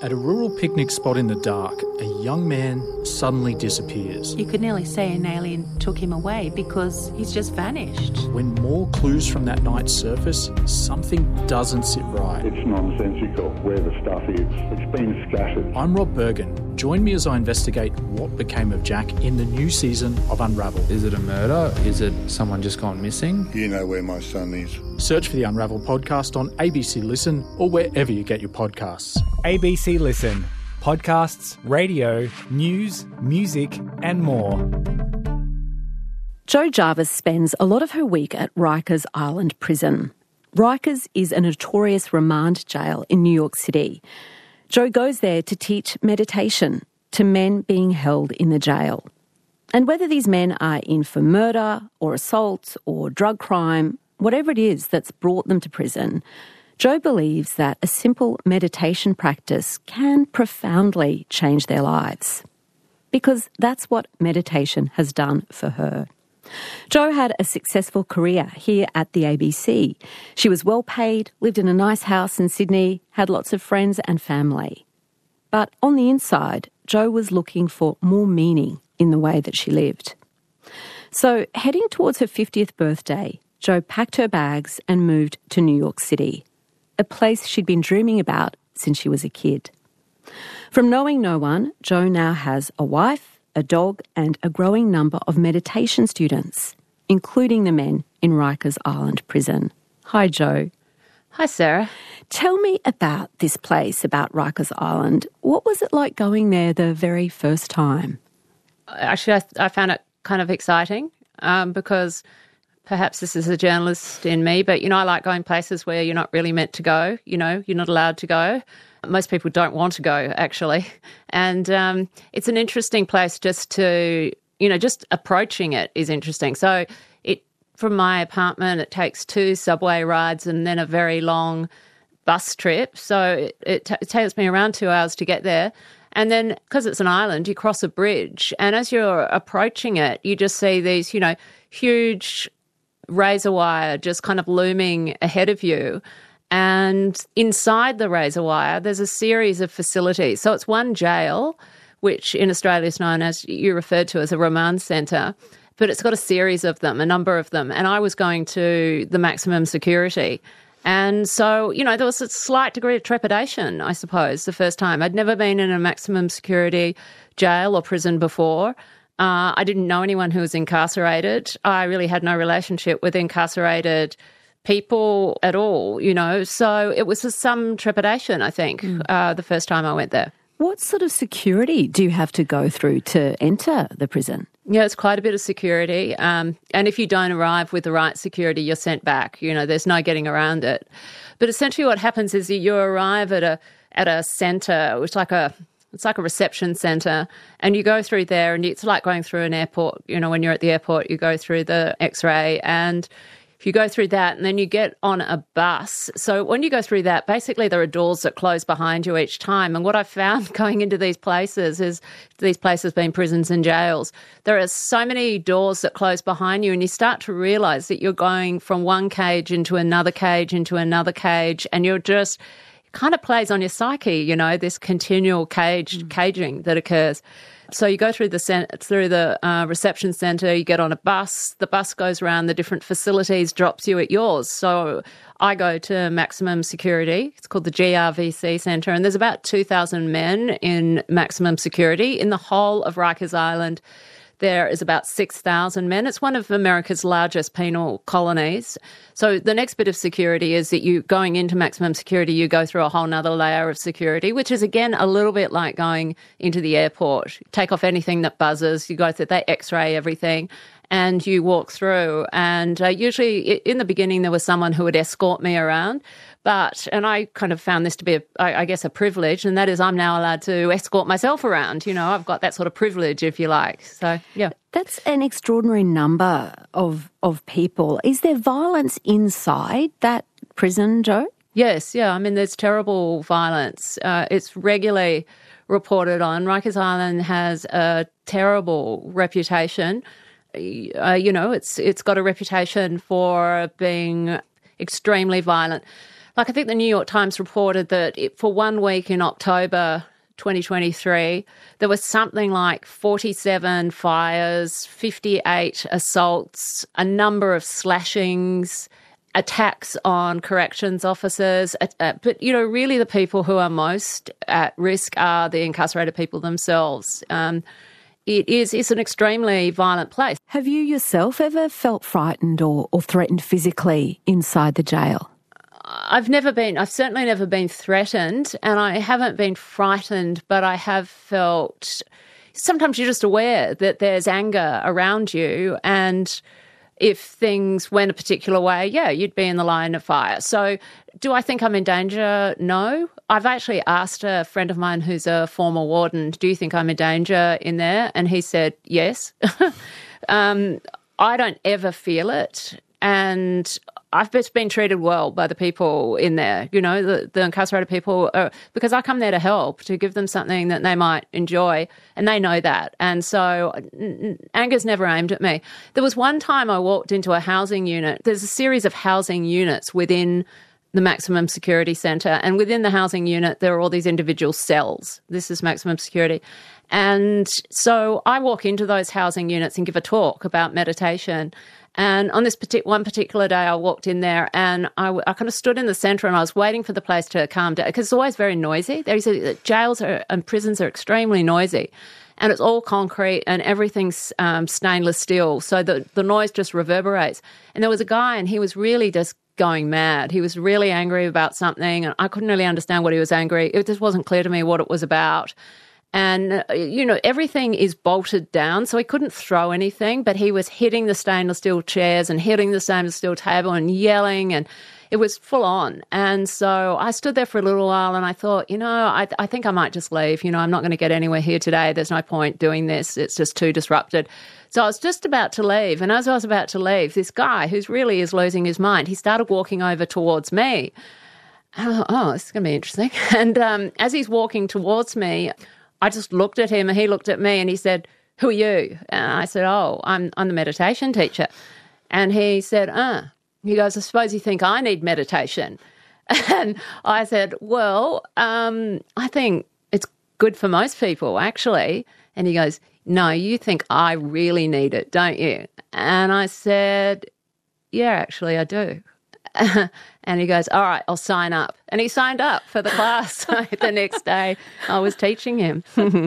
At a rural picnic spot in the dark, a young man suddenly disappears. You could nearly say an alien took him away because he's just vanished. When more clues from that night surface, something doesn't sit right. It's nonsensical where the stuff is. It's been scattered. I'm Rob Bergen. Join me as I investigate what became of Jack in the new season of Unravel. Is it a murder? Is it someone just gone missing? You know where my son is. Search for the Unravel podcast on ABC Listen or wherever you get your podcasts. ABC Listen. Podcasts, radio, news, music and more. Jo Jarvis spends a lot of her week at Rikers Island Prison. Rikers is a notorious remand jail in New York City. Jo goes there to teach meditation to men being held in the jail. And whether these men are in for murder or assault or drug crime, whatever it is that's brought them to prison, Jo believes that a simple meditation practice can profoundly change their lives. Because that's what meditation has done for her. Jo had a successful career here at the ABC. She was well paid, lived in a nice house in Sydney, had lots of friends and family. But on the inside, Jo was looking for more meaning in the way that she lived. So heading towards her 50th birthday, Jo packed her bags and moved to New York City, a place she'd been dreaming about since she was a kid. From knowing no one, Jo now has a wife, a dog and a growing number of meditation students, including the men in Rikers Island Prison. Hi, Jo. Hi, Sarah. Tell me about this place, about Rikers Island. What was it like going there the very first time? Actually, I found it kind of exciting because perhaps this is a journalist in me, but, I like going places where you're not really meant to go, you're not allowed to go. Most people don't want to go, actually. And it's an interesting place just to, just approaching it is interesting. So from my apartment, it takes 2 subway rides and then a very long bus trip. So it takes me around 2 hours to get there. And then, because it's an island, you cross a bridge. And as you're approaching it, you just see these, huge razor wire just kind of looming ahead of you. And inside the razor wire, there's a series of facilities. So it's one jail, which in Australia is known as, you referred to as a remand centre, but it's got a series of them, a number of them. And I was going to the maximum security. And so, there was a slight degree of trepidation, I suppose, the first time. I'd never been in a maximum security jail or prison before. I didn't know anyone who was incarcerated. I really had no relationship with incarcerated people at all, So it was some trepidation, I think, the first time I went there. What sort of security do you have to go through to enter the prison? Yeah, it's quite a bit of security. And if you don't arrive with the right security, you're sent back. There's no getting around it. But essentially what happens is you arrive at a centre, which it's like a reception centre, and you go through there, and it's like going through an airport. When you're at the airport, you go through the X-ray, and you go through that, and then you get on a bus. So when you go through that, basically there are doors that close behind you each time. And what I found going into these places is, these places being prisons and jails, there are so many doors that close behind you, and you start to realise that you're going from one cage into another cage, and you're just... kind of plays on your psyche, this continual caging that occurs. So you go through the reception centre, you get on a bus, the bus goes around the different facilities, drops you at yours. So I go to maximum security. It's called the GRVC Centre, and there's about 2,000 men in maximum security. In the whole of Rikers Island, there is about 6,000 men. It's one of America's largest penal colonies. So the next bit of security is that you going into maximum security, you go through a whole nother layer of security, which is, again, a little bit like going into the airport. You take off anything that buzzes, you go through, they X-ray everything, and you walk through. And usually in the beginning there was someone who would escort me around. And I kind of found this to be, a privilege, and that is I'm now allowed to escort myself around. I've got that sort of privilege, if you like. So, yeah. That's an extraordinary number of people. Is there violence inside that prison, Jo? Yes, yeah. There's terrible violence. It's regularly reported on. Rikers Island has a terrible reputation. It's got a reputation for being extremely violent. Like, I think the New York Times reported that for 1 week in October 2023, there was something like 47 fires, 58 assaults, a number of slashings, attacks on corrections officers. But, really the people who are most at risk are the incarcerated people themselves. It's an extremely violent place. Have you yourself ever felt frightened or threatened physically inside the jail? I've certainly never been threatened, and I haven't been frightened, but I have felt, sometimes you're just aware that there's anger around you, and if things went a particular way, you'd be in the line of fire. So do I think I'm in danger? No. I've actually asked a friend of mine who's a former warden, do you think I'm in danger in there? And he said, yes. I don't ever feel it. And I've just been treated well by the people in there, the incarcerated people, because I come there to help, to give them something that they might enjoy, and they know that. And so anger's never aimed at me. There was one time I walked into a housing unit. There's a series of housing units within the maximum security centre, and within the housing unit there are all these individual cells. This is maximum security. And so I walk into those housing units and give a talk about meditation. And on this one particular day, I walked in there and I kind of stood in the centre and I was waiting for the place to calm down, because it's always very noisy. Jails and prisons are extremely noisy, and it's all concrete and everything's stainless steel, so the noise just reverberates. And there was a guy and he was really just going mad. He was really angry about something, and I couldn't really understand what he was angry. It just wasn't clear to me what it was about. And, everything is bolted down, so he couldn't throw anything, but he was hitting the stainless steel chairs and hitting the stainless steel table and yelling, and it was full on. And so I stood there for a little while and I thought, I think I might just leave. I'm not going to get anywhere here today. There's no point doing this. It's just too disrupted. So I was just about to leave. And as I was about to leave, this guy who's really is losing his mind, he started walking over towards me. Oh, this is going to be interesting. And as he's walking towards me, I just looked at him and he looked at me and he said, "Who are you?" And I said, "Oh, I'm the meditation teacher." And he said, He goes, "I suppose you think I need meditation." And I said, "Well, I think it's good for most people, actually." And he goes, "No, you think I really need it, don't you?" And I said, "Yeah, actually, I do." And he goes, "All right, I'll sign up." And he signed up for the class. The next day I was teaching him.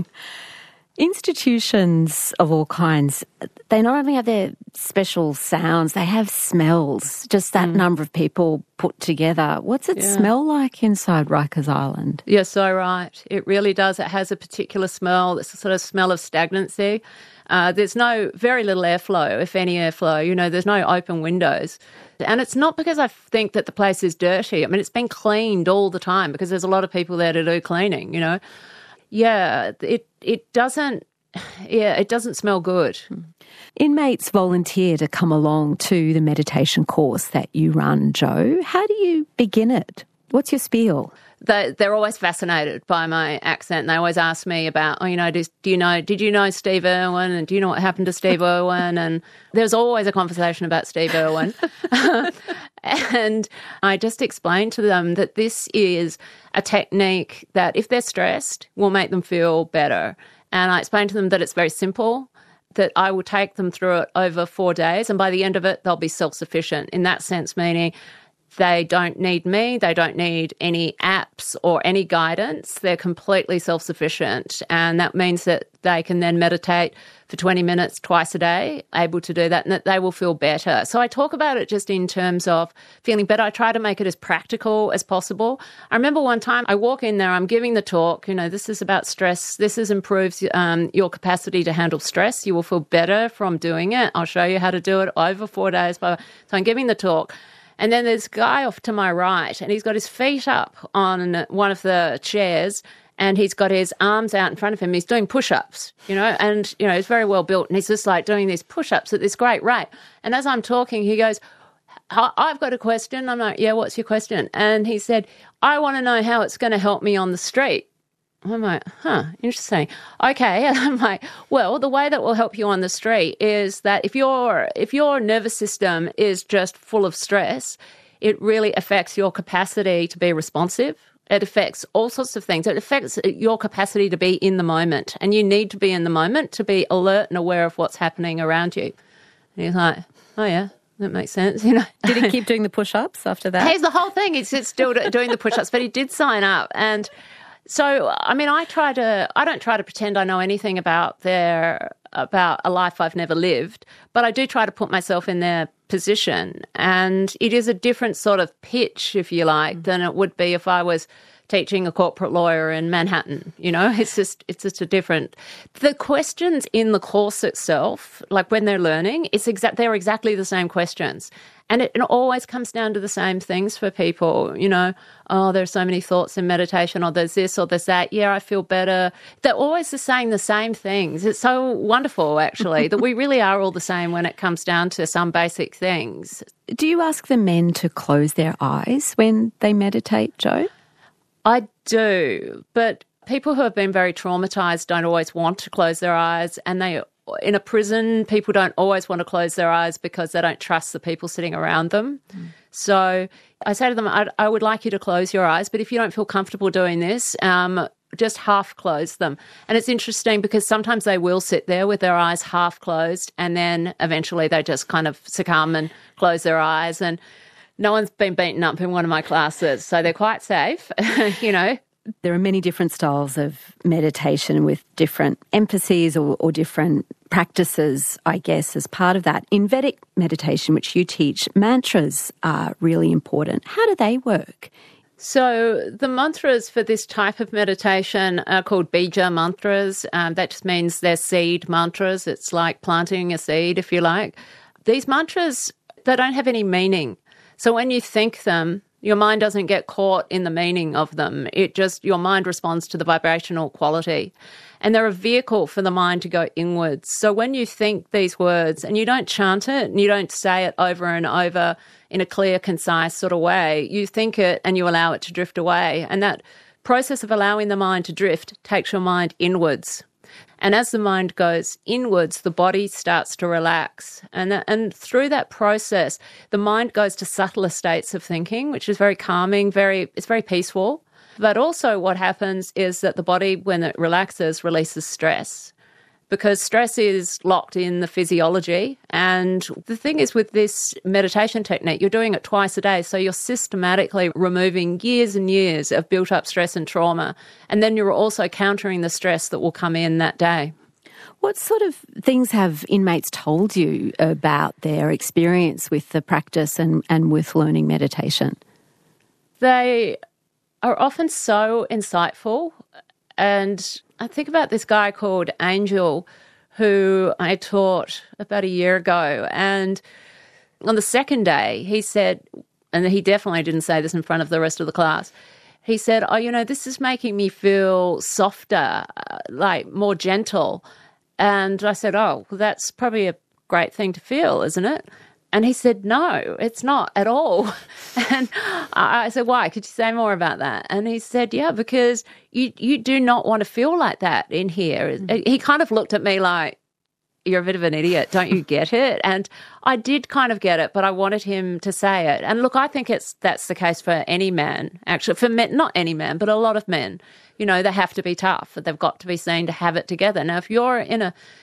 Institutions of all kinds, they not only have their special sounds, they have smells, just that number of people put together. What's it smell like inside Rikers Island? You're so right. It really does. It has a particular smell. It's a sort of smell of stagnancy. There's very little airflow, if any airflow. There's no open windows. And it's not because I think that the place is dirty. I mean, it's been cleaned all the time because there's a lot of people there to do cleaning, Yeah, it doesn't smell good. Inmates volunteer to come along to the meditation course that you run, Jo. How do you begin it? What's your spiel? They're always fascinated by my accent. And they always ask me about, did you know Steve Irwin? And do you know what happened to Steve Irwin? And there's always a conversation about Steve Irwin. And I just explained to them that this is a technique that, if they're stressed, will make them feel better. And I explained to them that it's very simple, that I will take them through it over 4 days, and by the end of it, they'll be self-sufficient. In that sense, meaning they don't need me, they don't need any apps or any guidance. They're completely self-sufficient, and that means that they can then meditate for 20 minutes twice a day, able to do that, and that they will feel better. So I talk about it just in terms of feeling better. I try to make it as practical as possible. I remember one time I walk in there, I'm giving the talk, this is about stress. This improves your capacity to handle stress. You will feel better from doing it. I'll show you how to do it over 4 days. So I'm giving the talk. And then there's a guy off to my right, and he's got his feet up on one of the chairs, and he's got his arms out in front of him. He's doing push-ups, and, he's very well built, and he's just like doing these push-ups at this great rate. And as I'm talking, he goes, "I've got a question." I'm like, "Yeah, what's your question?" And he said, "I want to know how it's going to help me on the street." I'm like, interesting. Okay. And I'm like, well, the way that will help you on the street is that if your nervous system is just full of stress, it really affects your capacity to be responsive. It affects all sorts of things. It affects your capacity to be in the moment. And you need to be in the moment to be alert and aware of what's happening around you. And he's like, oh, yeah, that makes sense. You know. Did he keep doing the push-ups after that? He's the whole thing. He's still doing the push-ups, but he did sign up. And so, I mean, I don't try to pretend I know anything about a life I've never lived, but I do try to put myself in their position. And it is a different sort of pitch, if you like, than it would be if I was teaching a corporate lawyer in Manhattan. You know, it's just a different. The questions in the course itself, like when they're learning, they're exactly the same questions. And it always comes down to the same things for people, you know, oh, there's so many thoughts in meditation, or there's this or there's that. Yeah, I feel better. They're always saying the same things. It's so wonderful, actually, that we really are all the same when it comes down to some basic things. Do you ask the men to close their eyes when they meditate, Jo? I do, but people who have been very traumatised don't always want to close their eyes, and in a prison, people don't always want to close their eyes because they don't trust the people sitting around them. So I say to them, I would like you to close your eyes, but if you don't feel comfortable doing this, just half close them. And it's interesting because sometimes they will sit there with their eyes half closed, and then eventually they just kind of succumb and close their eyes. And no one's been beaten up in one of my classes, so they're quite safe, you know. There are many different styles of meditation with different emphases or different practices, I guess, as part of that. In Vedic meditation, which you teach, mantras are really important. How do they work? So the mantras for this type of meditation are called bija mantras. That just means they're seed mantras. It's like planting a seed, if you like. These mantras, they don't have any meaning. So when you think them, your mind doesn't get caught in the meaning of them. Your mind responds to the vibrational quality. And they're a vehicle for the mind to go inwards. So when you think these words, and you don't chant it, and you don't say it over and over in a clear, concise sort of way, you think it and you allow it to drift away. And that process of allowing the mind to drift takes your mind inwards. And as the mind goes inwards, the body starts to relax. And through that process, the mind goes to subtler states of thinking, which is very calming, it's very peaceful. But also what happens is that the body, when it relaxes, releases stress, because stress is locked in the physiology. And the thing is, with this meditation technique, you're doing it twice a day. So you're systematically removing years and years of built-up stress and trauma. And then you're also countering the stress that will come in that day. What sort of things have inmates told you about their experience with the practice and with learning meditation? They are often so insightful. And I think about this guy called Angel, who I taught about a year ago. And on the second day, he said, and he definitely didn't say this in front of the rest of the class, he said, oh, you know, this is making me feel softer, like more gentle. And I said, oh, well, that's probably a great thing to feel, isn't it? And he said, no, it's not at all. And I said, why? Could you say more about that? And he said, yeah, because you do not want to feel like that in here. He kind of looked at me like, you're a bit of an idiot, don't you get it? And I did kind of get it, but I wanted him to say it. And look, I think that's the case for any man, actually. For men, not any man, but a lot of men. You know, they have to be tough. They've got to be seen to have it together. Now, if you're in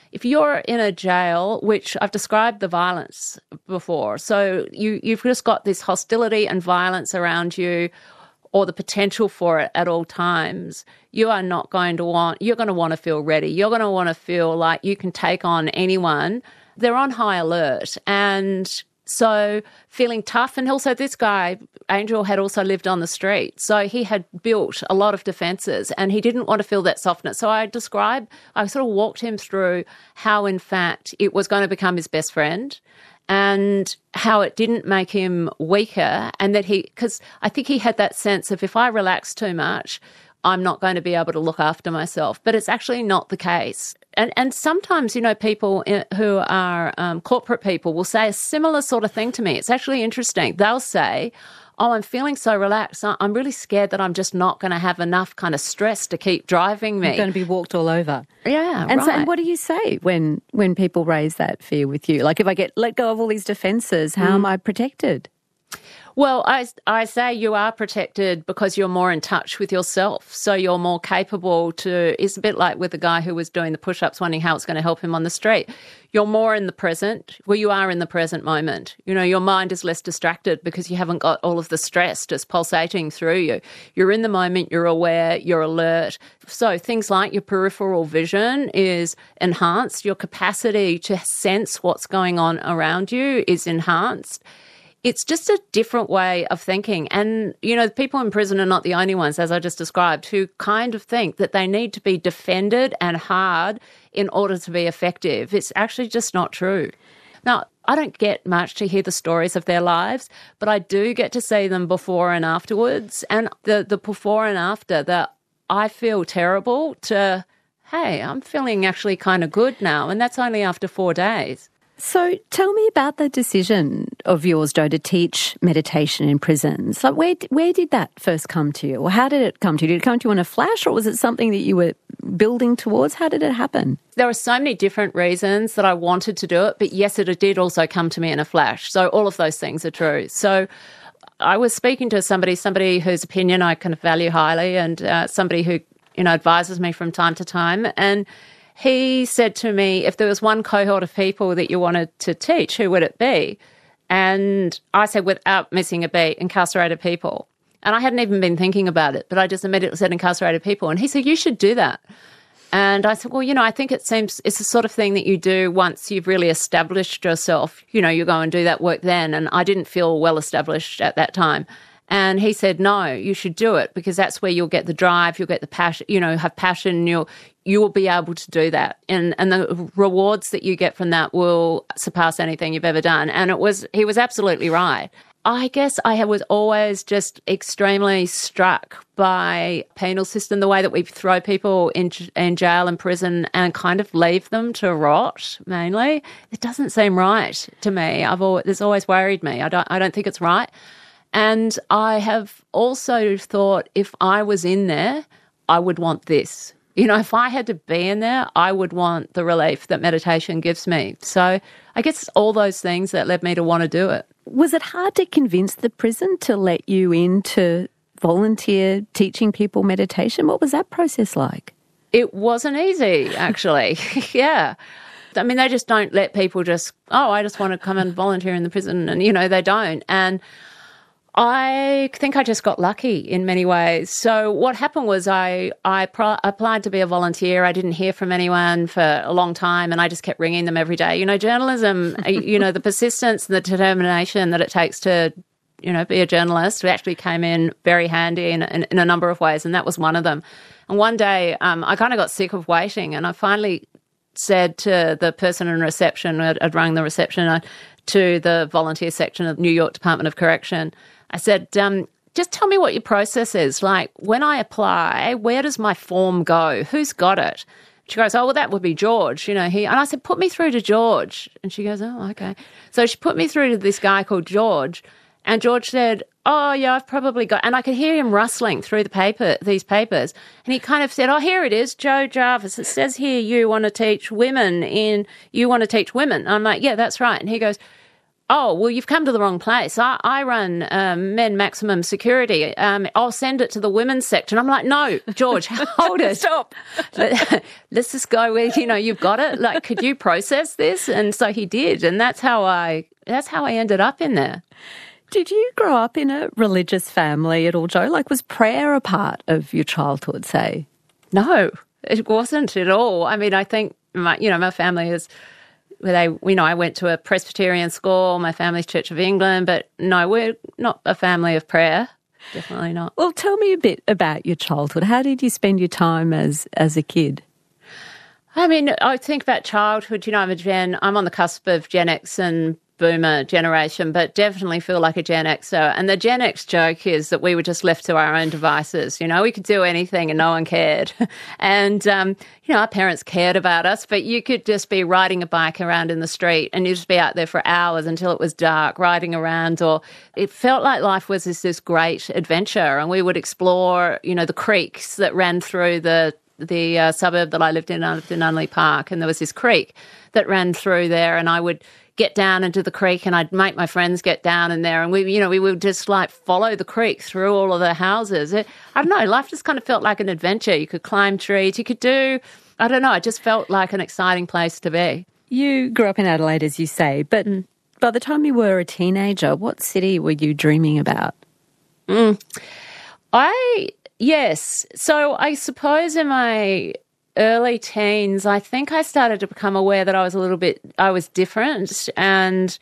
a jail, which I've described the violence before, so you've just got this hostility and violence around you, or the potential for it at all times, you're going to want to feel ready. You're going to want to feel like you can take on anyone. They're on high alert. And so feeling tough. And also this guy, Angel, had also lived on the street. So he had built a lot of defences and he didn't want to feel that softness. So I sort of walked him through how, in fact, it was going to become his best friend, and how it didn't make him weaker, and that because I think he had that sense of, if I relax too much, I'm not going to be able to look after myself. But it's actually not the case. And sometimes, you know, people who are corporate people will say a similar sort of thing to me. It's actually interesting. They'll say, oh, I'm feeling so relaxed. I'm really scared that I'm just not going to have enough kind of stress to keep driving me. You're going to be walked all over. Yeah, and right. So, and what do you say when people raise that fear with you? Like, if I get let go of all these defences, how am I protected? Well, I say you are protected because you're more in touch with yourself. So you're more capable to, it's a bit like with the guy who was doing the push-ups, wondering how it's going to help him on the street. You're more in the present. Well, you are in the present moment. You know, your mind is less distracted because you haven't got all of the stress just pulsating through you. You're in the moment, you're aware, you're alert. So things like your peripheral vision is enhanced. Your capacity to sense what's going on around you is enhanced. It's just a different way of thinking. And, you know, the people in prison are not the only ones, as I just described, who kind of think that they need to be defended and hard in order to be effective. It's actually just not true. Now, I don't get much to hear the stories of their lives, but I do get to see them before and afterwards. And the before and after, that I feel terrible to, hey, I'm feeling actually kind of good now. And that's only after 4 days. So tell me about the decision of yours, Jo, to teach meditation in prisons. Like, where did that first come to you? Or how did it come to you? Did it come to you in a flash, or was it something that you were building towards? How did it happen? There are so many different reasons that I wanted to do it, but yes, it did also come to me in a flash. So all of those things are true. So I was speaking to somebody whose opinion I kind of value highly, and somebody who, you know, advises me from time to time. And he said to me, if there was one cohort of people that you wanted to teach, who would it be? And I said, without missing a beat, incarcerated people. And I hadn't even been thinking about it, but I just immediately said incarcerated people. And he said, you should do that. And I said, well, you know, I think it's the sort of thing that you do once you've really established yourself. You know, you go and do that work then. And I didn't feel well established at that time. And he said, no, you should do it, because that's where you'll get the drive, you'll get the passion, you know, have passion, you will be able to do that. And the rewards that you get from that will surpass anything you've ever done. And he was absolutely right. I guess I was always just extremely struck by penal system, the way that we throw people in jail and prison and kind of leave them to rot, mainly. It doesn't seem right to me. It's always worried me. I don't think it's right. And I have also thought, if I was in there, I would want this. You know, if I had to be in there, I would want the relief that meditation gives me. So I guess it's all those things that led me to want to do it. Was it hard to convince the prison to let you in to volunteer teaching people meditation? What was that process like? It wasn't easy, actually. Yeah. I mean, they just don't let people just, I just want to come and volunteer in the prison. And, you know, they don't. And I think I just got lucky in many ways. So what happened was I applied to be a volunteer. I didn't hear from anyone for a long time, and I just kept ringing them every day. You know, journalism, you know, the persistence and the determination that it takes to, you know, be a journalist actually came in very handy in a number of ways, and that was one of them. And one day I kind of got sick of waiting, and I finally said to the person in reception, I'd rung the reception to the volunteer section of New York Department of Correction, I said, just tell me what your process is. Like, when I apply, where does my form go? Who's got it? She goes, oh, well, that would be George. You know, and I said, put me through to George. And she goes, oh, okay. So she put me through to this guy called George. And George said, oh, yeah, I've probably got, and I could hear him rustling through these papers. And he kind of said, oh, here it is, Jo Jarvis. It says here you want to teach women. I'm like, yeah, that's right. And he goes, oh, well, you've come to the wrong place. I run men maximum security. I'll send it to the women's section. I'm like, no, George, hold it. Stop. Let's just go with, you know, you've got it. Like, could you process this? And so he did. And that's how I ended up in there. Did you grow up in a religious family at all, Jo? Like, was prayer a part of your childhood, say? No, it wasn't at all. I mean, I think, my family is... I went to a Presbyterian school, my family's Church of England, but no, we're not a family of prayer. Definitely not. Well, tell me a bit about your childhood. How did you spend your time as a kid? I mean, I think about childhood, you know, I'm on the cusp of Gen X and Boomer generation, but definitely feel like a Gen Xer. And the Gen X joke is that we were just left to our own devices. You know, we could do anything and no one cared. And, our parents cared about us, but you could just be riding a bike around in the street and you'd just be out there for hours until it was dark, riding around, or it felt like life was this great adventure. And we would explore, you know, the creeks that ran through the suburb that I lived in Unley Park, and there was this creek that ran through there, and I would, get down into the creek, and I'd make my friends get down in there, and we would just like follow the creek through all of the houses. I don't know, life just kind of felt like an adventure. You could climb trees, you could do, I don't know, it just felt like an exciting place to be. You grew up in Adelaide, as you say, but by the time you were a teenager, what city were you dreaming about? Yes. So I suppose in my early teens, I think I started to become aware that I was different, and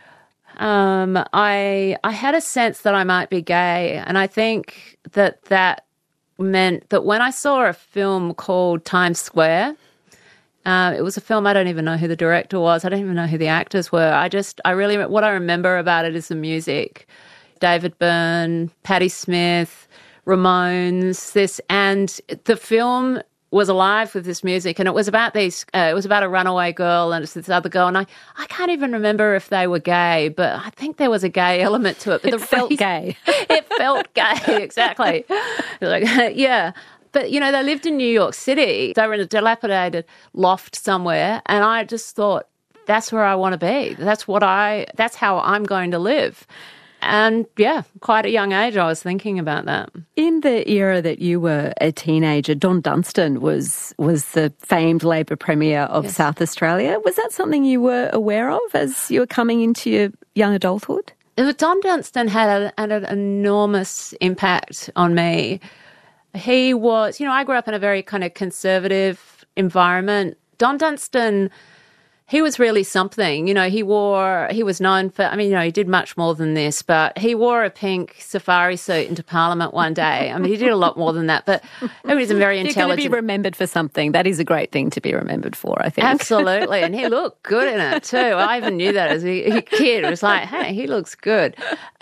I had a sense that I might be gay, and I think that meant that when I saw a film called Times Square, it was a film, I don't even know who the director was, I don't even know who the actors were. What I remember about it is the music. David Byrne, Patti Smith, Ramones, and the film was alive with this music, and it was about a runaway girl and this other girl, and I can't even remember if they were gay, but I think there was a gay element to it. But it felt gay. It felt gay, exactly. Yeah. But, they lived in New York City. They were in a dilapidated loft somewhere, and I just thought, that's where I want to be. That's how I'm going to live. And, yeah, quite a young age I was thinking about that. In the era that you were a teenager, Don Dunstan was the famed Labor Premier of South Australia. Was that something you were aware of as you were coming into your young adulthood? Don Dunstan had an enormous impact on me. He was, I grew up in a very kind of conservative environment. Don Dunstan, he was really something. He was known for, he did much more than this, but he wore a pink safari suit into Parliament one day. He did a lot more than that, but he was a very intelligent. You're going to be remembered for something. That is a great thing to be remembered for, I think. Absolutely, and he looked good in it too. I even knew that as a kid. It was like, hey, he looks good.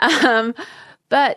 But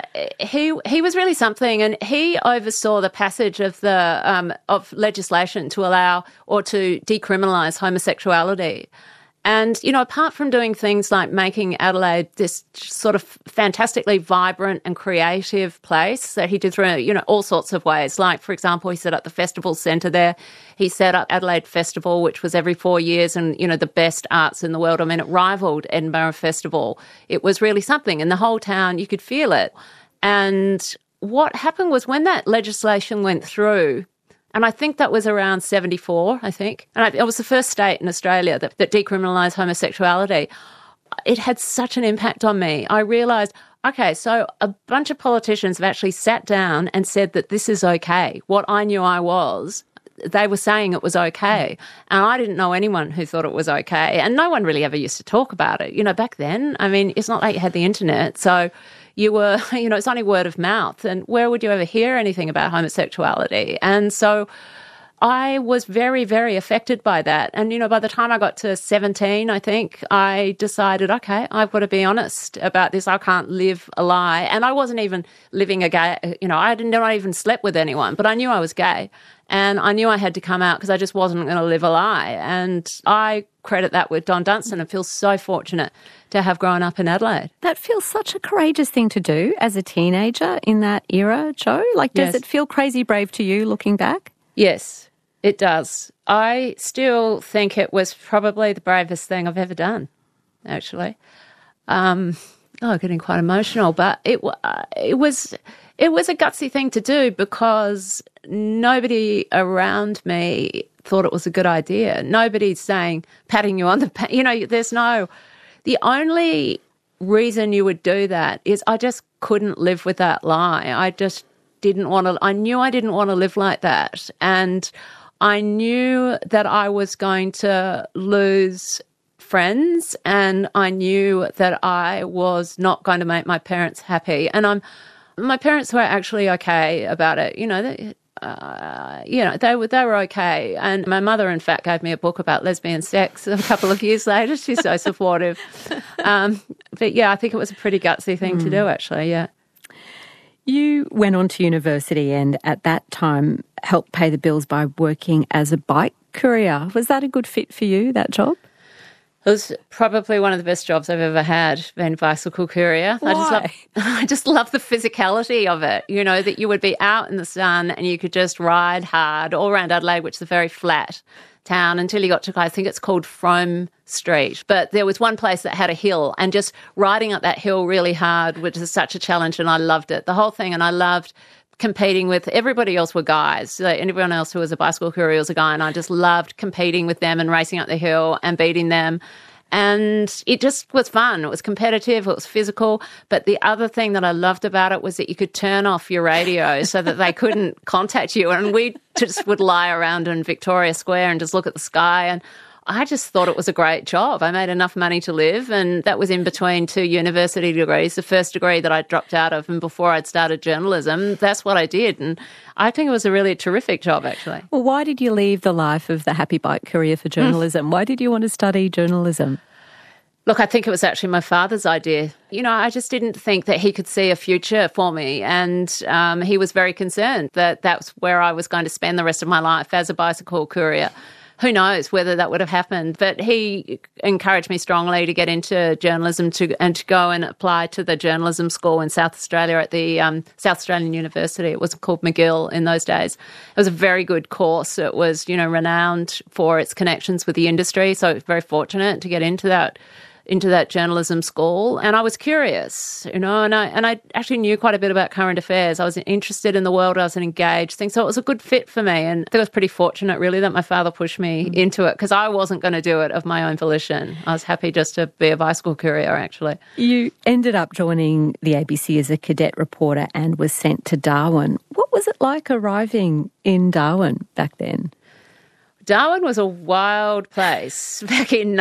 he was really something, and he oversaw the passage of of legislation to allow or to decriminalise homosexuality. And, apart from doing things like making Adelaide this sort of fantastically vibrant and creative place that he did through, all sorts of ways. Like, for example, he set up the festival centre there. He set up Adelaide Festival, which was every 4 years, and, the best arts in the world. It rivaled Edinburgh Festival. It was really something. And the whole town, you could feel it. And what happened was when that legislation went through, and I think that was around 74, I think. And it was the first state in Australia that decriminalised homosexuality. It had such an impact on me. I realised, okay, so a bunch of politicians have actually sat down and said that this is okay. What I knew I was, they were saying it was okay. And I didn't know anyone who thought it was okay. And no one really ever used to talk about it. Back then, it's not like you had the internet. So you were, it's only word of mouth. And where would you ever hear anything about homosexuality? And so I was very, very affected by that. And, by the time I got to 17, I think, I decided, okay, I've got to be honest about this. I can't live a lie. And I wasn't even living a gay, I not even slept with anyone, but I knew I was gay. And I knew I had to come out because I just wasn't going to live a lie. And I credit that with Don Dunstan and feel so fortunate to have grown up in Adelaide. That feels such a courageous thing to do as a teenager in that era, Jo. Does it feel crazy brave to you looking back? Yes, it does. I still think it was probably the bravest thing I've ever done, actually. Getting quite emotional, but it was a gutsy thing to do because nobody around me thought it was a good idea. Nobody's patting you on the back. The only reason you would do that is I just couldn't live with that lie. I just didn't want to, I knew I didn't want to live like that. And I knew that I was going to lose friends, and I knew that I was not going to make my parents happy. And my parents were actually okay about it. They were okay. And my mother, in fact, gave me a book about lesbian sex a couple of years later. She's so supportive. But yeah, I think it was a pretty gutsy thing to do, actually, yeah. You went on to university and at that time helped pay the bills by working as a bike courier. Was that a good fit for you, that job? It was probably one of the best jobs I've ever had, being bicycle courier. Why? I just love the physicality of it, you know, that you would be out in the sun and you could just ride hard all around Adelaide, which is a very flat town, until you got to, I think it's called Frome Street. But there was one place that had a hill, and just riding up that hill really hard, which is such a challenge, and I loved it, the whole thing. And I loved competing with everybody else were guys. So everyone else who was a bicycle courier was a guy, and I just loved competing with them and racing up the hill and beating them. And it just was fun. It was competitive, it was physical. But the other thing that I loved about it was that you could turn off your radio so that they couldn't contact you. And we just would lie around in Victoria Square and just look at the sky. And I just thought it was a great job. I made enough money to live, and that was in between 2 university degrees, the first degree that I dropped out of, and before I'd started journalism. That's what I did, and I think it was a really terrific job, actually. Well, why did you leave the life of the happy bike courier for journalism? Why did you want to study journalism? Look, I think it was actually my father's idea. You know, I just didn't think that he could see a future for me, and he was very concerned that that's where I was going to spend the rest of my life, as a bicycle courier. Who knows whether that would have happened, but he encouraged me strongly to get into journalism and to go and apply to the journalism school in South Australia at the South Australian University. It was called McGill in those days. It was a very good course. It was, you know, renowned for its connections with the industry, so I was very fortunate to get into that journalism school. And I was curious, you know, and I actually knew quite a bit about current affairs. I was interested in the world. I was an engaged thing. So it was a good fit for me. And I think I was pretty fortunate, really, that my father pushed me into it, because I wasn't going to do it of my own volition. I was happy just to be a bicycle courier, actually. You ended up joining the ABC as a cadet reporter and was sent to Darwin. What was it like arriving in Darwin back then? Darwin was a wild place back in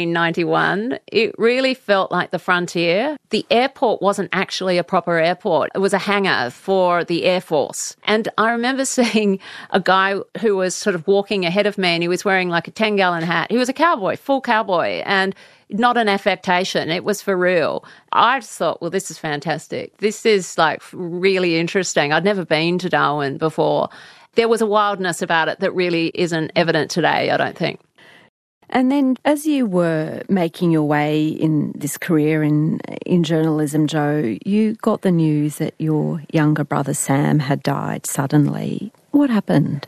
1991. It really felt like the frontier. The airport wasn't actually a proper airport. It was a hangar for the Air Force. And I remember seeing a guy who was sort of walking ahead of me, and he was wearing like a 10-gallon hat. He was a cowboy, full cowboy, and not an affectation. It was for real. I just thought, well, this is fantastic. This is like really interesting. I'd never been to Darwin before. There was a wildness about it that really isn't evident today, I don't think. And then as you were making your way in this career in journalism, Jo, you got the news that your younger brother Sam had died suddenly. What happened?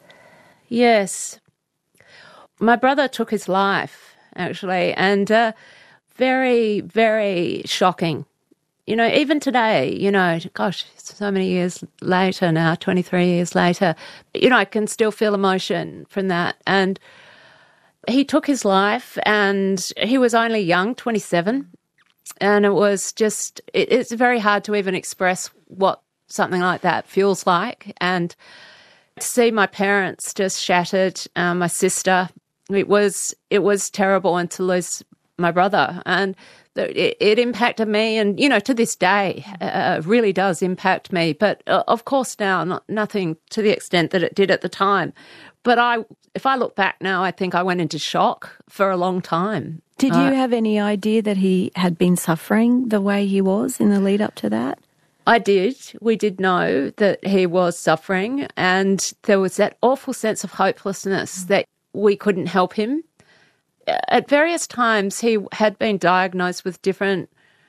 Yes. My brother took his life, actually, and very, very shocking. You know, even today, you know, gosh, so many years later now, 23 years later, you know, I can still feel emotion from that. And he took his life, and he was only young, 27. And it was just, it's very hard to even express what something like that feels like. And to see my parents just shattered, my sister, it was terrible, and to lose my brother. And it impacted me, and, you know, to this day, really does impact me. But of course now, nothing to the extent that it did at the time. But if I look back now, I think I went into shock for a long time. Did you have any idea that he had been suffering the way he was in the lead up to that? I did. We did know that he was suffering, and there was that awful sense of hopelessness that we couldn't help him. At various times, he had been diagnosed with different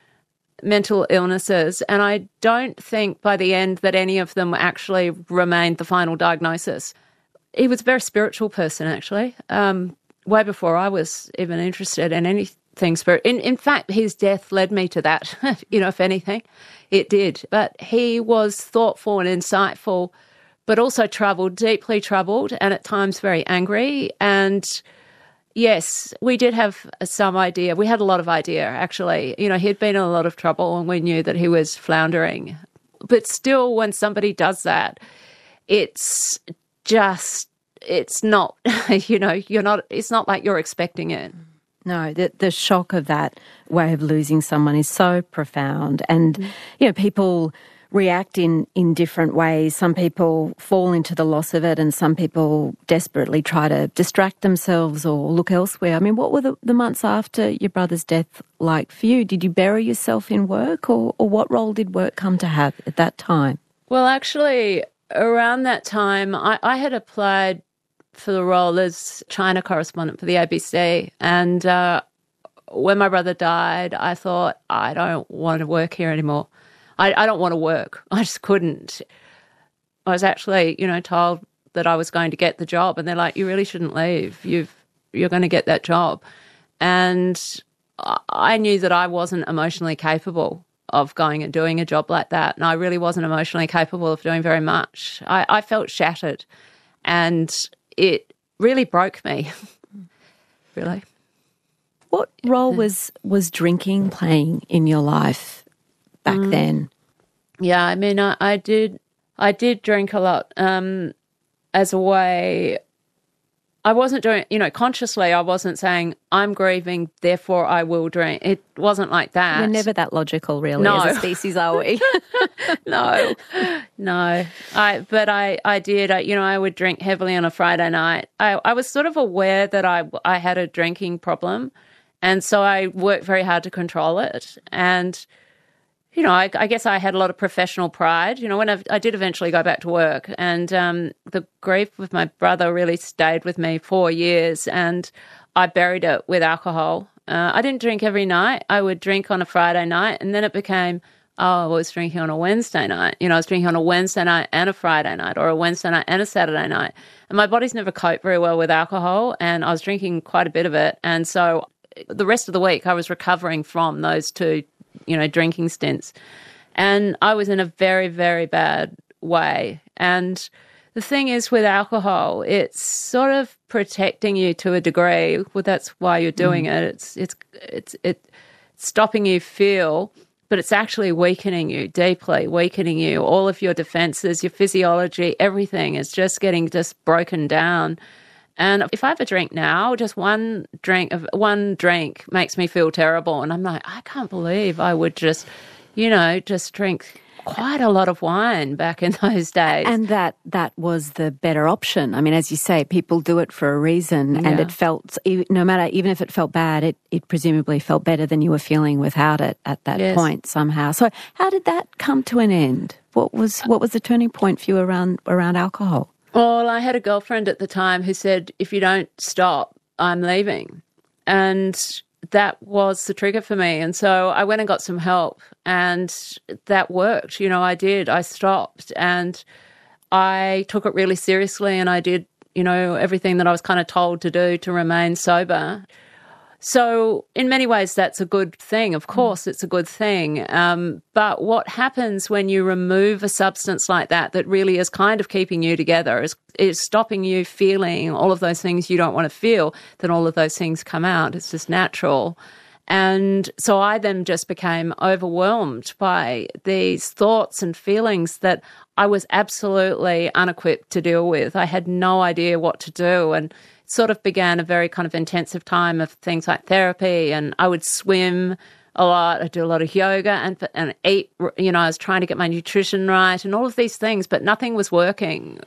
mental illnesses, and I don't think by the end that any of them actually remained the final diagnosis. He was a very spiritual person, actually, way before I was even interested in anything spiritual. In fact, his death led me to that, you know, if anything, it did. But he was thoughtful and insightful, but also deeply troubled, and at times very angry. And yes, we did have some idea. We had a lot of idea, actually. You know, he'd been in a lot of trouble, and we knew that he was floundering. But still, when somebody does that, it's not, you know, it's not like you're expecting it. No, the shock of that way of losing someone is so profound. And, you know, people react in different ways. Some people fall into the loss of it, and some people desperately try to distract themselves or look elsewhere. I mean, what were the months after your brother's death like for you? Did you bury yourself in work, or what role did work come to have at that time? Well, actually, around that time, I had applied for the role as China correspondent for the ABC, and when my brother died, I thought, I don't want to work here anymore. I don't want to work. I just couldn't. I was actually, told that I was going to get the job, and they're like, you really shouldn't leave. You're going to get that job. And I knew that I wasn't emotionally capable of going and doing a job like that, and I really wasn't emotionally capable of doing very much. I felt shattered, and it really broke me, really. What role was drinking playing in your life back then? Yeah, I mean, I did drink a lot as a way. I wasn't doing, consciously, I wasn't saying, I'm grieving, therefore I will drink. It wasn't like that. We're never that logical, really, as a species, are we? No. But I did. I would drink heavily on a Friday night. I was sort of aware that I had a drinking problem, and so I worked very hard to control it. And I guess I had a lot of professional pride. When I did eventually go back to work, and the grief with my brother really stayed with me 4 years, and I buried it with alcohol. I didn't drink every night. I would drink on a Friday night, and then it became, I was drinking on a Wednesday night. I was drinking on a Wednesday night and a Friday night, or a Wednesday night and a Saturday night. And my body's never coped very well with alcohol, and I was drinking quite a bit of it. And so the rest of the week I was recovering from those two drinking stints. And I was in a very, very bad way. And the thing is with alcohol, it's sort of protecting you to a degree. Well, that's why you're doing it. It's stopping you feel, but it's actually weakening you, deeply weakening you. All of your defenses, your physiology, everything is just getting broken down. And if I have a drink now, just one drink makes me feel terrible. And I'm like, I can't believe I would just drink quite a lot of wine back in those days. And that was the better option. I mean, as you say, people do it for a reason, and it felt, even if it felt bad, it presumably felt better than you were feeling without it at that point somehow. So how did that come to an end? What was the turning point for you around alcohol? Well, I had a girlfriend at the time who said, if you don't stop, I'm leaving. And that was the trigger for me. And so I went and got some help, and that worked. I did. I stopped, and I took it really seriously, and I did, everything that I was kind of told to do to remain sober. So in many ways, that's a good thing. Of course, it's a good thing. But what happens when you remove a substance like that really is kind of keeping you together, is stopping you feeling all of those things you don't want to feel, then all of those things come out. It's just natural. And so I then just became overwhelmed by these thoughts and feelings that I was absolutely unequipped to deal with. I had no idea what to do, and sort of began a very kind of intensive time of things like therapy, and I would swim a lot. I'd do a lot of yoga and eat, I was trying to get my nutrition right and all of these things, but nothing was working.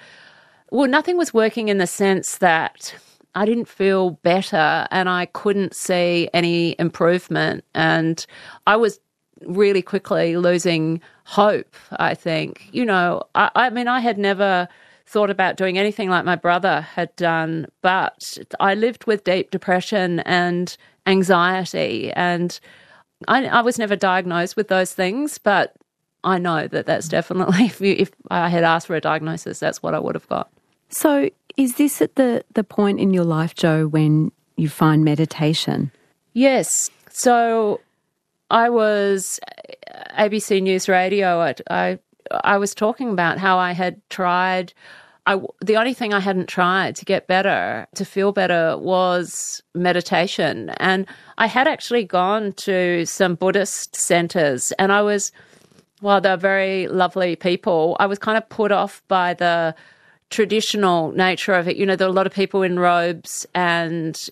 Nothing was working in the sense that I didn't feel better, and I couldn't see any improvement, and I was really quickly losing hope, I think. I mean, I had never thought about doing anything like my brother had done, but I lived with deep depression and anxiety, and I was never diagnosed with those things, but I know that that's definitely, if I had asked for a diagnosis, that's what I would have got. So is this at the point in your life, Jo, when you find meditation? Yes. So I was ABC News Radio. I was talking about how I had tried, the only thing I hadn't tried to get better, to feel better, was meditation. And I had actually gone to some Buddhist centres, and while they're very lovely people, I was kind of put off by the traditional nature of it. There were a lot of people in robes, and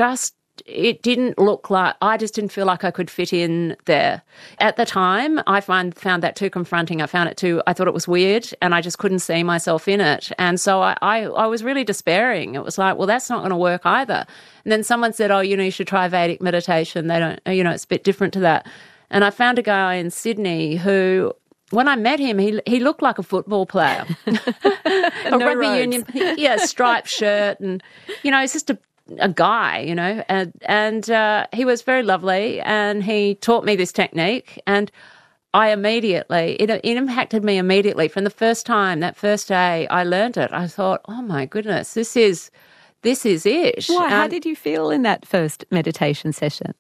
it didn't look like, I just didn't feel like I could fit in there. At the time, I found that too confronting. I thought it was weird, and I just couldn't see myself in it. And so I was really despairing. It was like, well, that's not going to work either. And then someone said, you should try Vedic meditation. They don't, it's a bit different to that. And I found a guy in Sydney who, when I met him, he looked like a football player. A rugby union, striped shirt, and, he's just a a guy, you know, and he was very lovely, and he taught me this technique, and it impacted me immediately. From the first time, that first day I learned it, I thought, oh my goodness, this is it. Why? How did you feel in that first meditation session?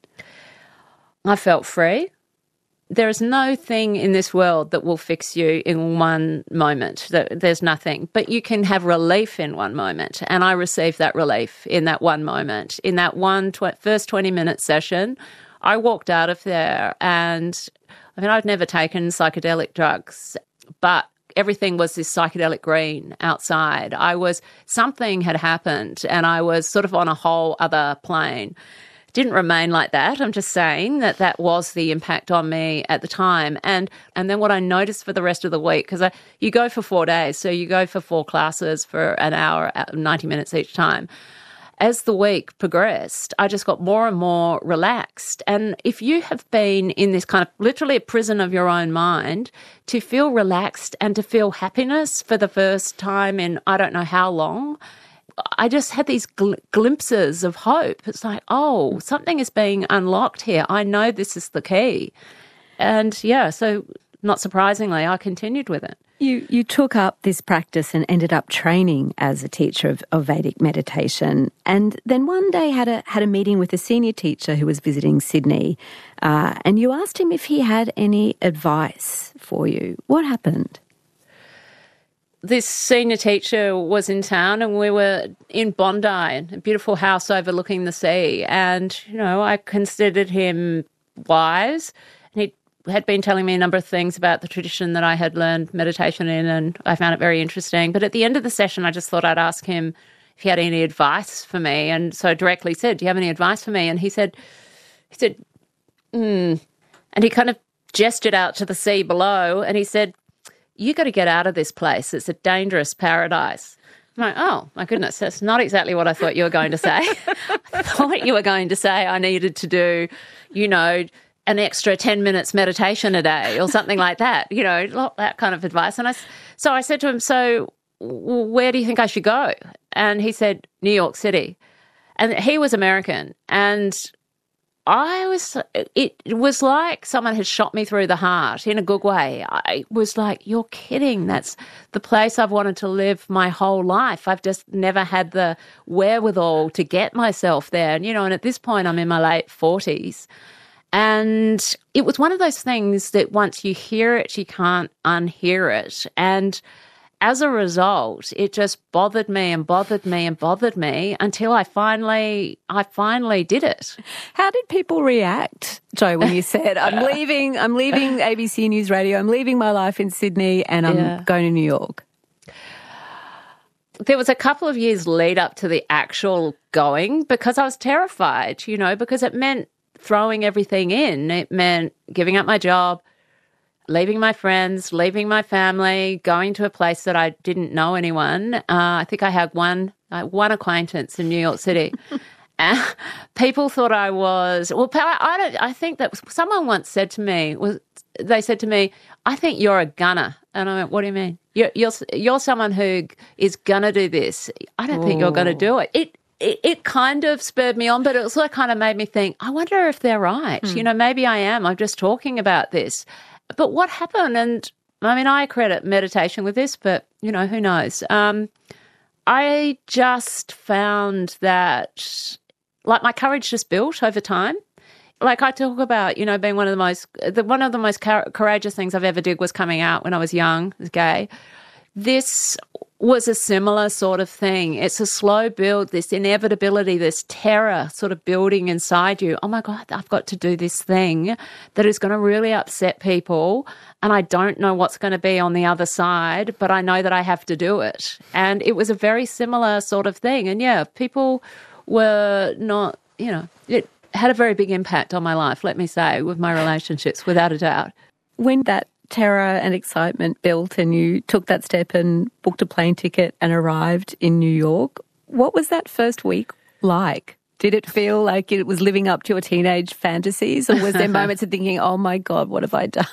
I felt free. There is no thing in this world that will fix you in one moment. There's nothing. But you can have relief in one moment. And I received that relief in that one moment. In that first 20-minute session, I walked out of there, and I mean, I'd never taken psychedelic drugs, but everything was this psychedelic green outside. Something had happened, and I was sort of on a whole other plane. Didn't remain like that. I'm just saying that was the impact on me at the time. And then what I noticed for the rest of the week, because you go for 4 days, so you go for 4 classes for an hour, 90 minutes each time. As the week progressed, I just got more and more relaxed. And if you have been in this kind of literally a prison of your own mind, to feel relaxed and to feel happiness for the first time in I don't know how long, I just had these glimpses of hope. It's like, oh, something is being unlocked here. I know this is the key. And yeah, so not surprisingly, I continued with it. You took up this practice and ended up training as a teacher of Vedic meditation, and then one day had a meeting with a senior teacher who was visiting Sydney, and you asked him if he had any advice for you. What happened? This senior teacher was in town, and we were in Bondi, a beautiful house overlooking the sea. And, you know, I considered him wise, and he had been telling me a number of things about the tradition that I had learned meditation in, and I found it very interesting. But at the end of the session, I just thought I'd ask him if he had any advice for me. And so I directly said, do you have any advice for me? And he said, and he kind of gestured out to the sea below, and he said, you got to get out of this place. It's a dangerous paradise. I'm like, oh, my goodness, that's not exactly what I thought you were going to say. I thought you were going to say I needed to do, you know, an extra 10 minutes meditation a day or something like that, you know, that kind of advice. And I said to him, so where do you think I should go? And he said, New York City. And he was American. And it was like someone had shot me through the heart in a good way. I was like, you're kidding. That's the place I've wanted to live my whole life. I've just never had the wherewithal to get myself there. And, you know, and at this point I'm in my late 40s. And it was one of those things that once you hear it, you can't unhear it. And as a result, it just bothered me and bothered me and bothered me until I finally did it. How did people react, Jo, when you said, I'm leaving ABC News Radio, I'm leaving my life in Sydney and I'm going to New York? There was a couple of years lead up to the actual going because I was terrified, you know, because it meant throwing everything in. It meant giving up my job, leaving my friends, leaving my family, going to a place that I didn't know anyone. I think I had one acquaintance in New York City. People thought I was, well, I think that someone once said to me, they said to me, I think you're a gunner. And I went, what do you mean? You're someone who is going to do this. I don't think you're going to do it. It kind of spurred me on, but it also kind of made me think, I wonder if they're right. You know, maybe I am. I'm just talking about this. But what happened, and I mean, I credit meditation with this, but, you know, who knows? I just found that, like, my courage just built over time. Like I talk about, you know, being one of the most courageous things I've ever did was coming out when I was young, as gay. This was a similar sort of thing. It's a slow build, this inevitability, this terror sort of building inside you. Oh my God, I've got to do this thing that is going to really upset people, and I don't know what's going to be on the other side, but I know that I have to do it. And it was a very similar sort of thing. And yeah, people were not, you know, it had a very big impact on my life, let me say, with my relationships, without a doubt. When that terror and excitement built and you took that step and booked a plane ticket and arrived in New York, what was that first week like? Did it feel like it was living up to your teenage fantasies, or was there moments of thinking, oh my God, what have I done?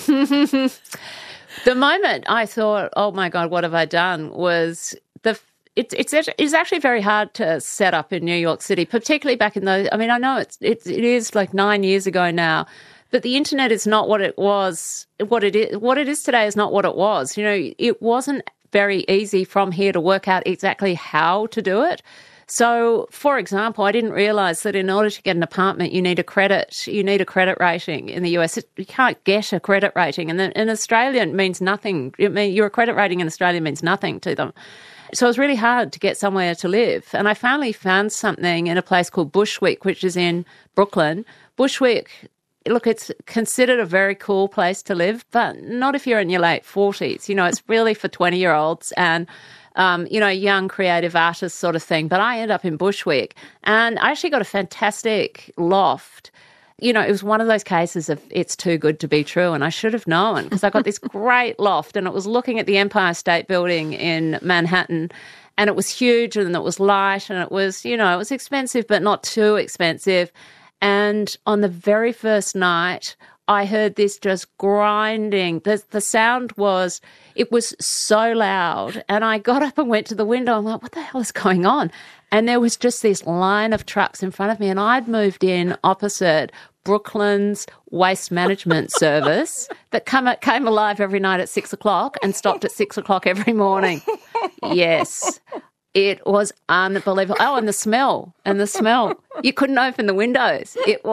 The moment I thought, oh my God, what have I done, was it's actually very hard to set up in New York City, particularly back in those. I mean, I know it is like 9 years ago now, but the internet is not what it was. What it is today is not what it was. You know, it wasn't very easy from here to work out exactly how to do it. So, for example, I didn't realise that in order to get an apartment, you need a credit rating in the US. You can't get a credit rating, and in Australia, it means nothing. Your credit rating in Australia means nothing to them. So it was really hard to get somewhere to live. And I finally found something in a place called Bushwick, which is in Brooklyn. Bushwick, look, it's considered a very cool place to live, but not if you're in your late 40s. You know, it's really for 20-year-olds and young creative artists sort of thing. But I ended up in Bushwick, and I actually got a fantastic loft. You know, it was one of those cases of it's too good to be true, and I should have known, because I got this great loft, and it was looking at the Empire State Building in Manhattan, and it was huge, and it was light, and it was, it was expensive, but not too expensive. And on the very first night, I heard this just grinding. The sound was so loud. And I got up and went to the window. I'm like, what the hell is going on? And there was just this line of trucks in front of me. And I'd moved in opposite Brooklyn's waste management service that came alive every night at 6 o'clock and stopped at 6 o'clock every morning. Yes. It was unbelievable. Oh, and the smell. You couldn't open the windows.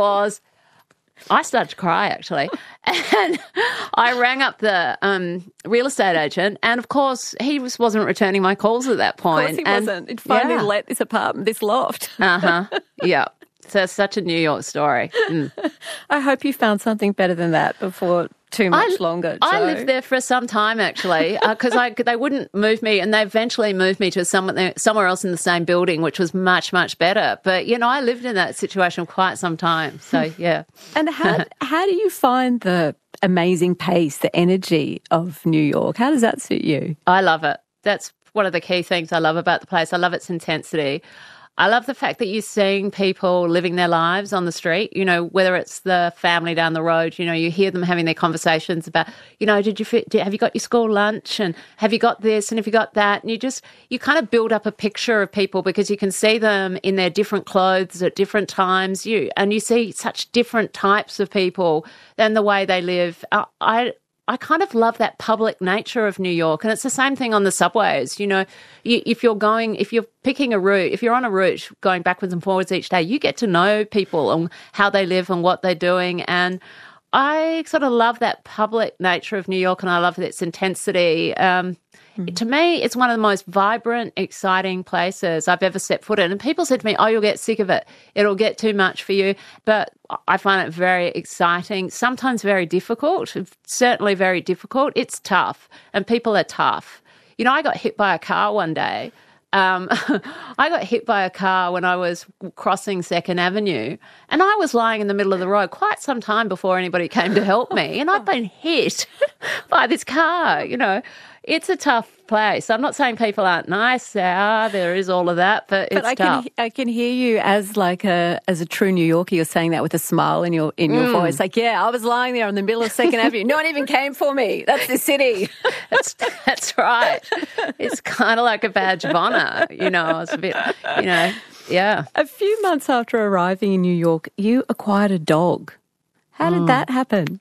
I started to cry, actually. And I rang up the real estate agent, and, of course, he wasn't returning my calls at that point. Of course he wasn't. He'd finally let this apartment, this loft. Yeah. So it's such a New York story. I hope you found something better than that before too much longer, Jo. I lived there for some time, actually, because they wouldn't move me, and they eventually moved me to somewhere else in the same building, which was much, much better. But, I lived in that situation for quite some time. So, yeah. And how do you find the amazing pace, the energy of New York? How does that suit you? I love it. That's one of the key things I love about the place. I love its intensity. I love the fact that you're seeing people living their lives on the street, whether it's the family down the road, you hear them having their conversations about, have you got your school lunch, and have you got this, and have you got that? And you kind of build up a picture of people because you can see them in their different clothes at different times, and you see such different types of people than the way they live. I kind of love that public nature of New York, and it's the same thing on the subways. If you're picking a route, if you're on a route going backwards and forwards each day, you get to know people and how they live and what they're doing. And I sort of love that public nature of New York, and I love its intensity. To me, it's one of the most vibrant, exciting places I've ever set foot in. And people said to me, oh, you'll get sick of it. It'll get too much for you. But I find it very exciting, sometimes very difficult, certainly very difficult. It's tough, and people are tough. I got hit by a car one day. I got hit by a car when I was crossing 2nd Avenue, and I was lying in the middle of the road quite some time before anybody came to help me, and I've been hit by this car, It's a tough place. I'm not saying people aren't nice. There is all of that, but it's tough. I can hear you as a true New Yorker. You're saying that with a smile in your voice. Like, yeah, I was lying there in the middle of 2nd Avenue. No one even came for me. That's the city. That's right. It's kind of like a badge of honor. It's a bit, yeah. A few months after arriving in New York, you acquired a dog. How did that happen?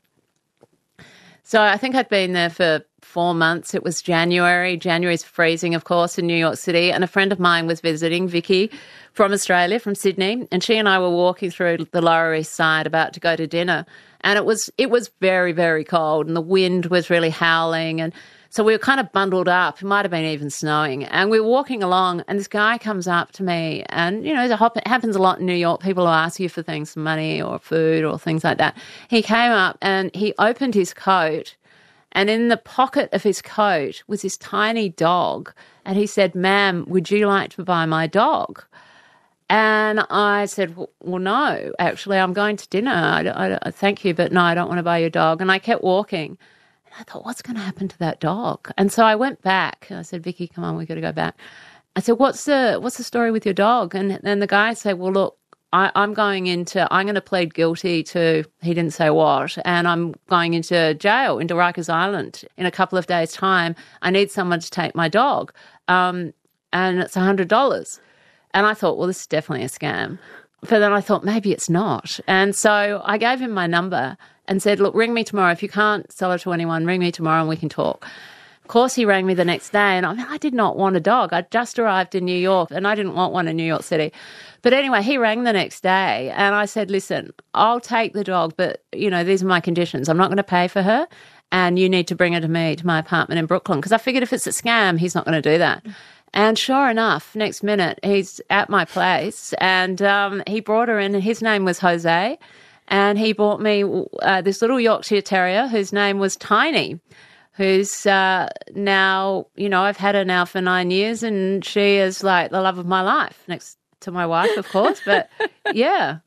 So I think I'd been there for 4 months. It was January. January's freezing, of course, in New York City. And a friend of mine was visiting, Vicky, from Australia, from Sydney. And she and I were walking through the Lower East Side about to go to dinner. And it was very, very cold, and the wind was really howling. And so we were kind of bundled up. It might have been even snowing. And we were walking along, and this guy comes up to me. And, it happens a lot in New York. People will ask you for things, money or food or things like that. He came up and he opened his coat, and in the pocket of his coat was this tiny dog. And he said, "Ma'am, would you like to buy my dog?" And I said, well, no, actually, I'm going to dinner. I thank you, but no, I don't want to buy your dog. And I kept walking. And I thought, what's going to happen to that dog? And so I went back. I said, Vicky, come on, we've got to go back. I said, what's the story with your dog? And then the guy said, well, look, I'm going to plead guilty to, he didn't say what, and I'm going into jail, into Rikers Island in a couple of days' time. I need someone to take my dog. And and it's $100. And I thought, well, this is definitely a scam. But then I thought, maybe it's not. And so I gave him my number and said, look, ring me tomorrow. If you can't sell it to anyone, ring me tomorrow and we can talk. Of course, he rang me the next day, and I did not want a dog. I'd just arrived in New York, and I didn't want one in New York City. But anyway, he rang the next day, and I said, listen, I'll take the dog, but, these are my conditions. I'm not going to pay for her, and you need to bring her to me, to my apartment in Brooklyn, because I figured if it's a scam, he's not going to do that. And sure enough, next minute, he's at my place, and he brought her in, and his name was Jose, and he bought me this little Yorkshire Terrier whose name was Tiny, who's now, I've had her now for 9 years, and she is like the love of my life, next to my wife, of course, but yeah.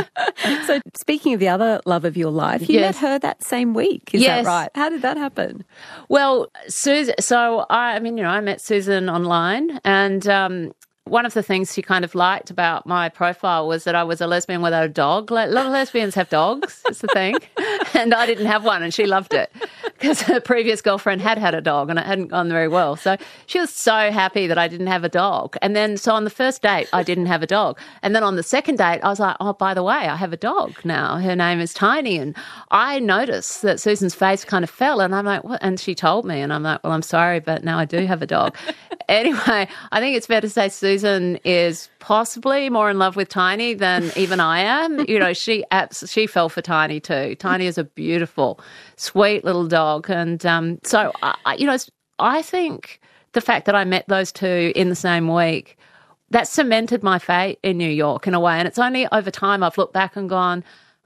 So speaking of the other love of your life, you met her that same week, is that right? How did that happen? Well, Susan, so I met Susan online, and one of the things she kind of liked about my profile was that I was a lesbian without a dog. Like, a lot of lesbians have dogs, it's the thing. And I didn't have one, and she loved it because her previous girlfriend had a dog and it hadn't gone very well. So she was so happy that I didn't have a dog. And then so on the first date, I didn't have a dog. And then on the second date, I was like, oh, by the way, I have a dog now. Her name is Tiny. And I noticed that Susan's face kind of fell, and I'm like, what? And she told me, and I'm like, well, I'm sorry, but now I do have a dog. Anyway, I think it's fair to say Susan is possibly more in love with Tiny than even I am. She fell for Tiny too. Tiny is a beautiful, sweet little dog. And so, I think the fact that I met those two in the same week, that cemented my fate in New York in a way. And it's only over time I've looked back and gone,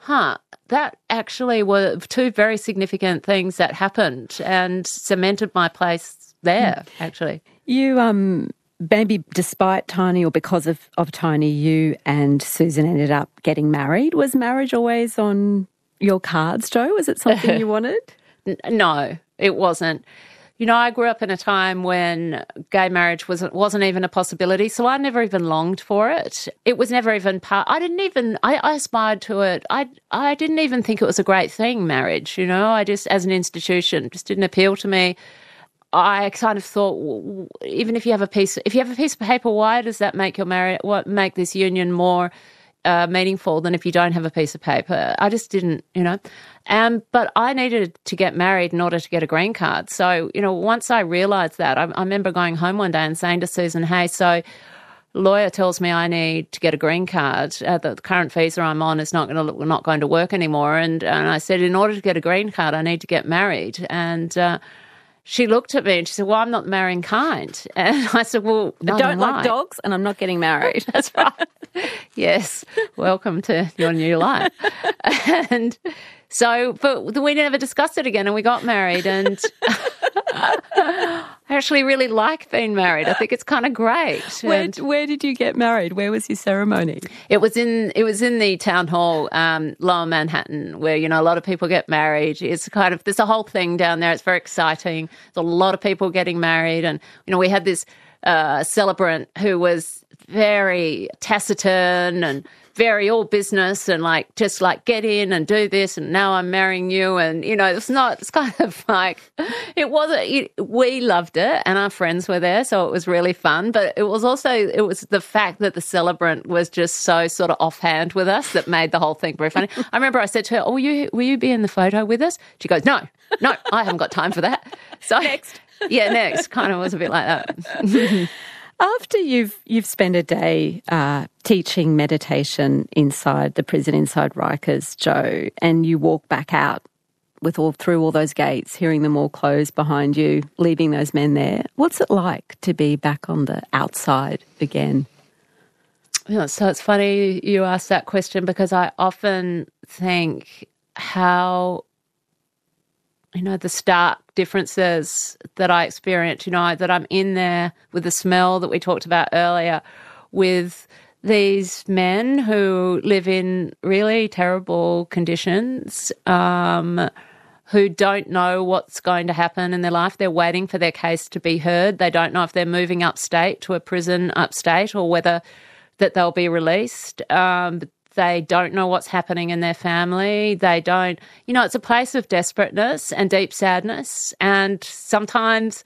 that actually were two very significant things that happened and cemented my place there, actually. You, maybe despite Tiny or because of Tiny, you and Susan ended up getting married. Was marriage always on your cards, Jo? Was it something you wanted? No, it wasn't. I grew up in a time when gay marriage wasn't even a possibility, so I never even longed for it. It was never even part. I aspired to it. I didn't even think it was a great thing, marriage. I just, as an institution, just didn't appeal to me. I kind of thought, well, even if you have a piece of paper, why does that make your marriage, make this union more meaningful than if you don't have a piece of paper? I just didn't, but I needed to get married in order to get a green card. So, once I realised that, I remember going home one day and saying to Susan, hey, so lawyer tells me I need to get a green card. The current visa I'm on is not going to work anymore. And I said, in order to get a green card, I need to get married. And she looked at me and she said, well, I'm not marrying kind. And I said, well, I don't like dogs and I'm not getting married. That's right. Yes. Welcome to your new life. And so, but we never discussed it again and we got married, and I actually really like being married. I think it's kind of great. Where did you get married? Where was your ceremony? It was in the town hall, Lower Manhattan, where, a lot of people get married. It's kind of, there's a whole thing down there. It's very exciting. There's a lot of people getting married. And, we had this celebrant who was very taciturn and very all business and just get in and do this and now I'm marrying you, and it's kind of like, we loved it and our friends were there, so it was really fun, but it was the fact that the celebrant was just so sort of offhand with us that made the whole thing very funny. I remember I said to her, oh, will you be in the photo with us? She goes, no, I haven't got time for that. So next. Yeah, next. Kind of was a bit like that. After you've spent a day teaching meditation inside the prison, inside Rikers, Jo, and you walk back out through all those gates, hearing them all close behind you, leaving those men there, what's it like to be back on the outside again? So it's funny you ask that question, because I often think how the stark differences that I experience, that I'm in there with the smell that we talked about earlier, with these men who live in really terrible conditions, who don't know what's going to happen in their life. They're waiting for their case to be heard. They don't know if they're moving upstate to a prison upstate or whether that they'll be released. They don't know what's happening in their family. They don't, it's a place of desperateness and deep sadness. And sometimes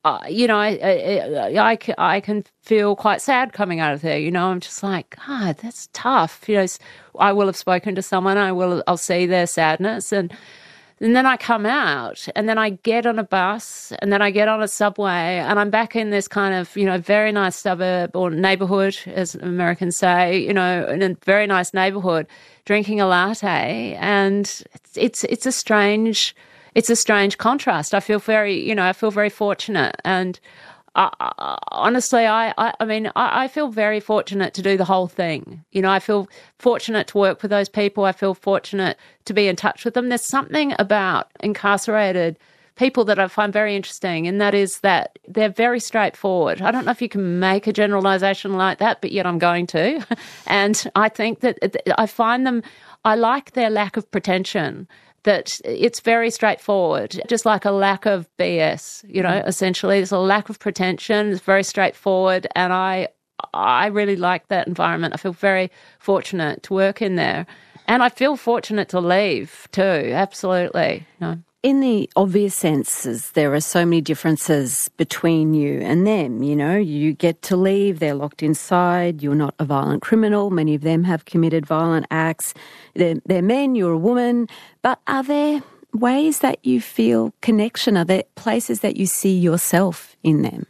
I can feel quite sad coming out of there. I'm just like, God, that's tough. I will have spoken to someone. I'll see their sadness, and then I come out, and then I get on a bus, and then I get on a subway, and I'm back in this kind of, very nice suburb or neighborhood, as Americans say, in a very nice neighborhood, drinking a latte, and it's a strange contrast. I feel very fortunate, and honestly, I feel very fortunate to do the whole thing. I feel fortunate to work with those people. I feel fortunate to be in touch with them. There's something about incarcerated people that I find very interesting, and that is that they're very straightforward. I don't know if you can make a generalization like that, but yet I'm going to. And I think that I like their lack of pretension, that it's very straightforward, just like a lack of BS, essentially. There's a lack of pretension, it's very straightforward, and I really like that environment. I feel very fortunate to work in there. And I feel fortunate to leave too, absolutely. In the obvious senses, there are so many differences between you and them. You get to leave, they're locked inside, you're not a violent criminal. Many of them have committed violent acts. They're men, you're a woman. But are there ways that you feel connection? Are there places that you see yourself in them?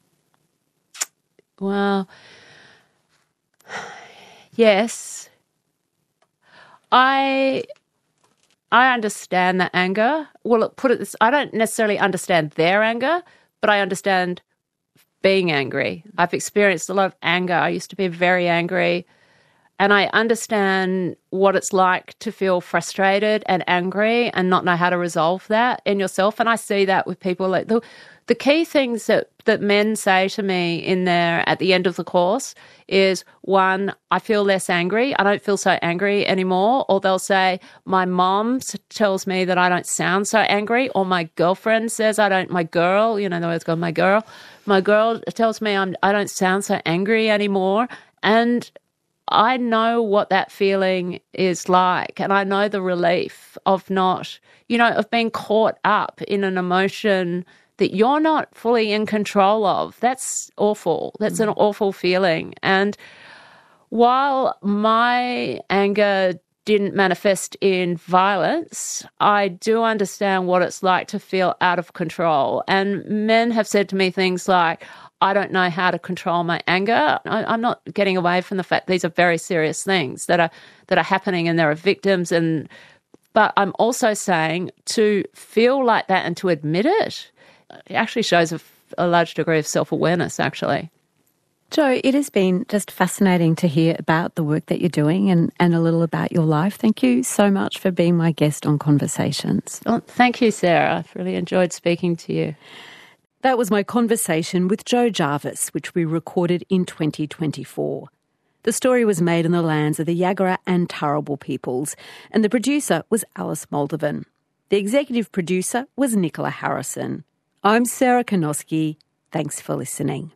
Well, yes. I understand the anger. Well, put it this, I don't necessarily understand their anger, but I understand being angry. I've experienced a lot of anger. I used to be very angry, and I understand what it's like to feel frustrated and angry and not know how to resolve that in yourself. And I see that with people. Like the key things that men say to me in there at the end of the course is, one, I feel less angry. I don't feel so angry anymore. Or they'll say, my mom tells me that I don't sound so angry. Or my girlfriend says my girl, the words go, my girl tells me I don't sound so angry anymore. And I know what that feeling is like. And I know the relief of not, of being caught up in an emotion that you're not fully in control of. That's awful. That's an awful feeling. And while my anger didn't manifest in violence, I do understand what it's like to feel out of control. And men have said to me things like, I don't know how to control my anger. I'm not getting away from the fact these are very serious things that are happening, and there are victims. But I'm also saying to feel like that and to admit it actually shows a large degree of self-awareness, actually. Jo, it has been just fascinating to hear about the work that you're doing and a little about your life. Thank you so much for being my guest on Conversations. Well, thank you, Sarah. I've really enjoyed speaking to you. That was my conversation with Jo Jarvis, which we recorded in 2024. The story was made in the lands of the Yagara and Turrbal peoples, and the producer was Alice Moldovan. The executive producer was Nicola Harrison. I'm Sarah Kanoski. Thanks for listening.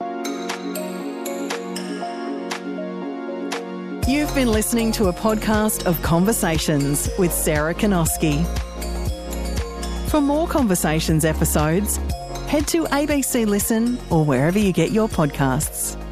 You've been listening to a podcast of Conversations with Sarah Kanoski. For more Conversations episodes, head to ABC Listen or wherever you get your podcasts.